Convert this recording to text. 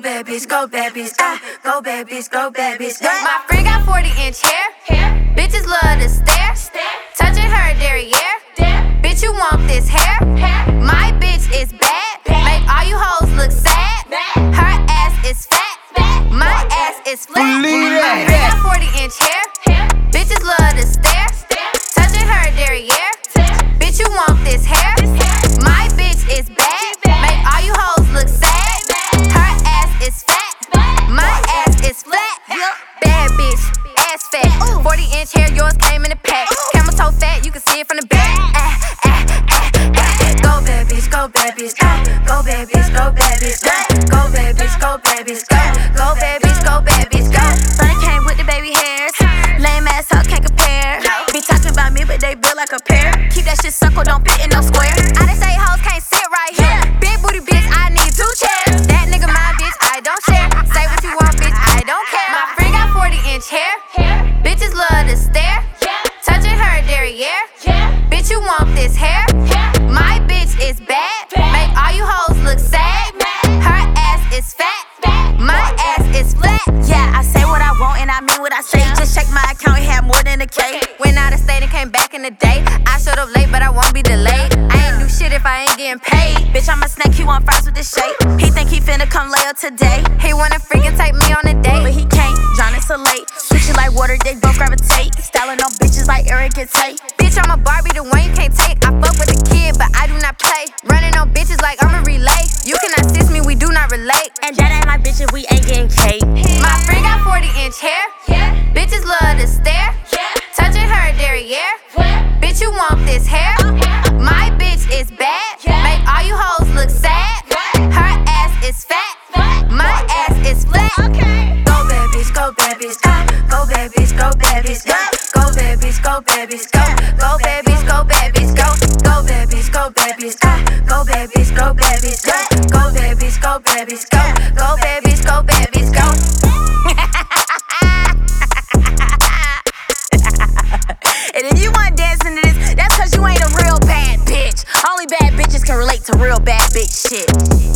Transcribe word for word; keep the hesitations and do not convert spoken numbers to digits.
babies, go babies, go, go babies, go babies. My friend got forty inch hair. Bitches love to stare. Touching her derriere. Bitch, you want this hair? My bitch is bad. Make all you hoes look sad. Her ass is fat. My ass is flat. My friend got forty inch hair. Bitches love to stare. Touching her derriere. Bitch, you want this hair? My bitch is bad. Make all you hoes look sad. Her ass is fat. My ass is flat. Bad bitch, ass fat. forty inch hair, yours came in a pack. Camel toe fat, you can see it from the back. Ah, ah, ah, ah. Go babies, go babies, go, go babies, go babies, go, go babies, go babies, go, go babies, go babies, go. Sonny came with the baby hairs. Lame ass hoe can't compare. Be talking about me, but they built like a pair. Keep that shit circle, don't fit in no square. I done say hoes can't sit right here. Big booty bitch, I need two chairs. That nigga my bitch, I don't share. Say what you want, bitch, I don't care. My friend got forty inch hair. Bitches love to stare. Touching her derriere. Bitch, you want this hair? My bitch is bad. Make all you hoes look sad. Her ass is fat. My ass is flat. Yeah, I say what I want and I mean what I say. Just check my account, it had more than a K. Went out of state and came back in the day. I showed up late, but I won't be delayed. I ain't do shit if I ain't getting paid. Bitch, I'm a snake, he want fries with the shake. He think he finna come lay up today. He wanna freaking take me on a date, but he can't, John is so late. Switching like water, they both gravitate. Styling on bitches like Eric and Tate. Bitch, I'm a Barbie, the one you can't take. I fuck with a kid, but I do not play. Running on bitches like I'm a relay. You can assist me, we do not relate. And that ain't my bitch if we ain't getting cake. My friend got forty inch hair. Bitches love to stare. Touching her derriere. Bitch, you want this hair? My bitch is bad. Make all you hoes look sad. Her ass is fat. My ass is flat. Go babies, go babies, go, go babies, go babies, go, go babies, go babies, go, go babies, go babies, go, go babies, go babies, go, go babies, go babies, go, go babies, go babies, go, go babies, go babies, go. And if you want to dance into this, that's cause you ain't a real bad bitch. Only bad bitches can relate to real bad bitch shit.